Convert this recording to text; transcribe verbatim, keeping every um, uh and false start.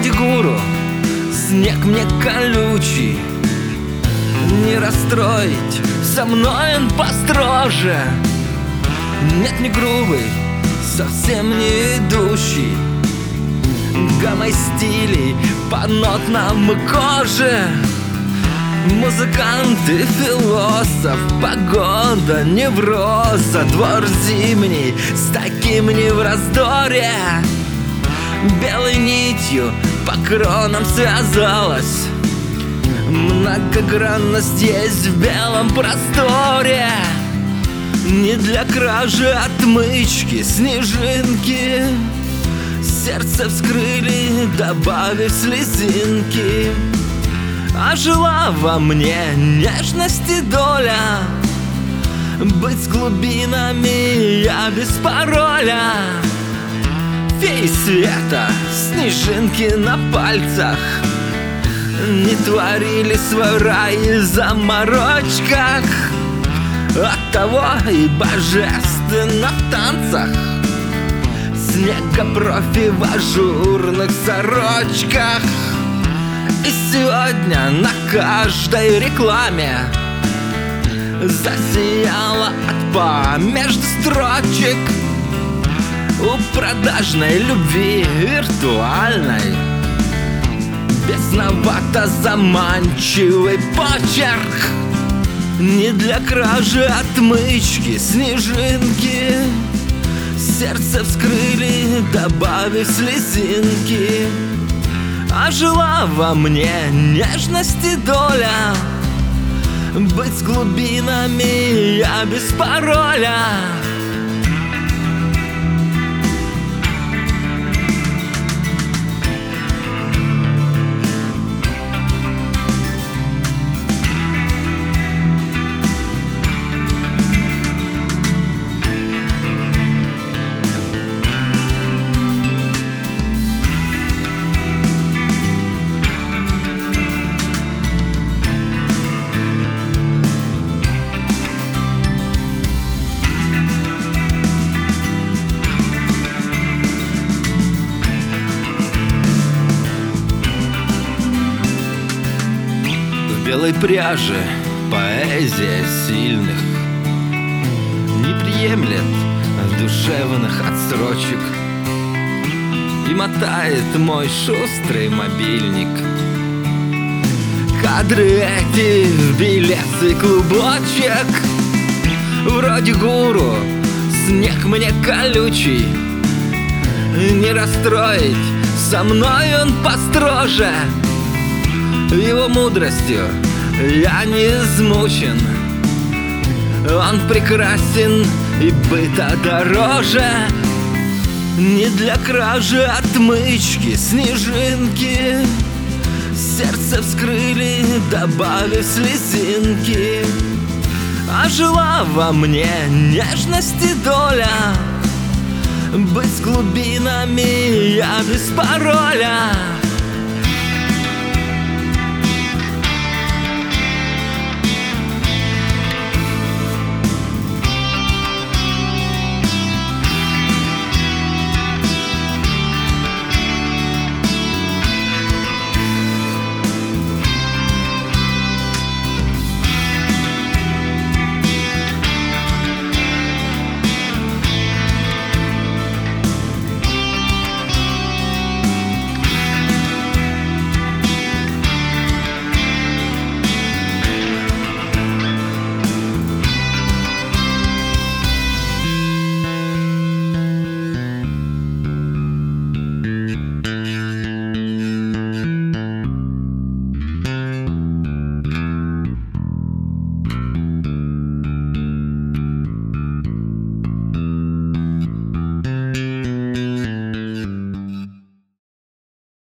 Вроде гуру, снег мне колючий. Не расстроить, со мной он построже. Нет, не грубый, совсем не идущий гаммой стилей по нотам и коже. Музыкант и философ, погода, невроза, двор зимний с таким не в раздоре. Белой нитью по кронам связалась многогранность есть в белом просторе. Не для кражи отмычки, снежинки сердце вскрыли, добавив слезинки. А жила во мне нежности доля, быть с глубинами я без пароля. Феи света, снежинки на пальцах не творили свой рай в заморочках. Оттого и божественно в танцах снегопрофи в ажурных сорочках. И сегодня на каждой рекламе засияла отпа между строчек. У продажной любви виртуальной бесновато заманчивый почерк. Не для кражи отмычки, снежинки сердце вскрыли, добавив слезинки. А жила во мне нежности доля, быть с глубинами я без пароля. В белой пряже поэзия сильных не приемлет душевных отсрочек. И мотает мой шустрый мобильник кадры эти в белесый клубочек. Вроде гуру, снег мне колючий. Не расстроить, со мной он построже. Его мудростью я не измучен. Он прекрасен и быта дороже. Не для кражи отмычки, снежинки сердце вскрыли, добавив слезинки. А жила во мне нежности доля, быть с глубинами я без пароля.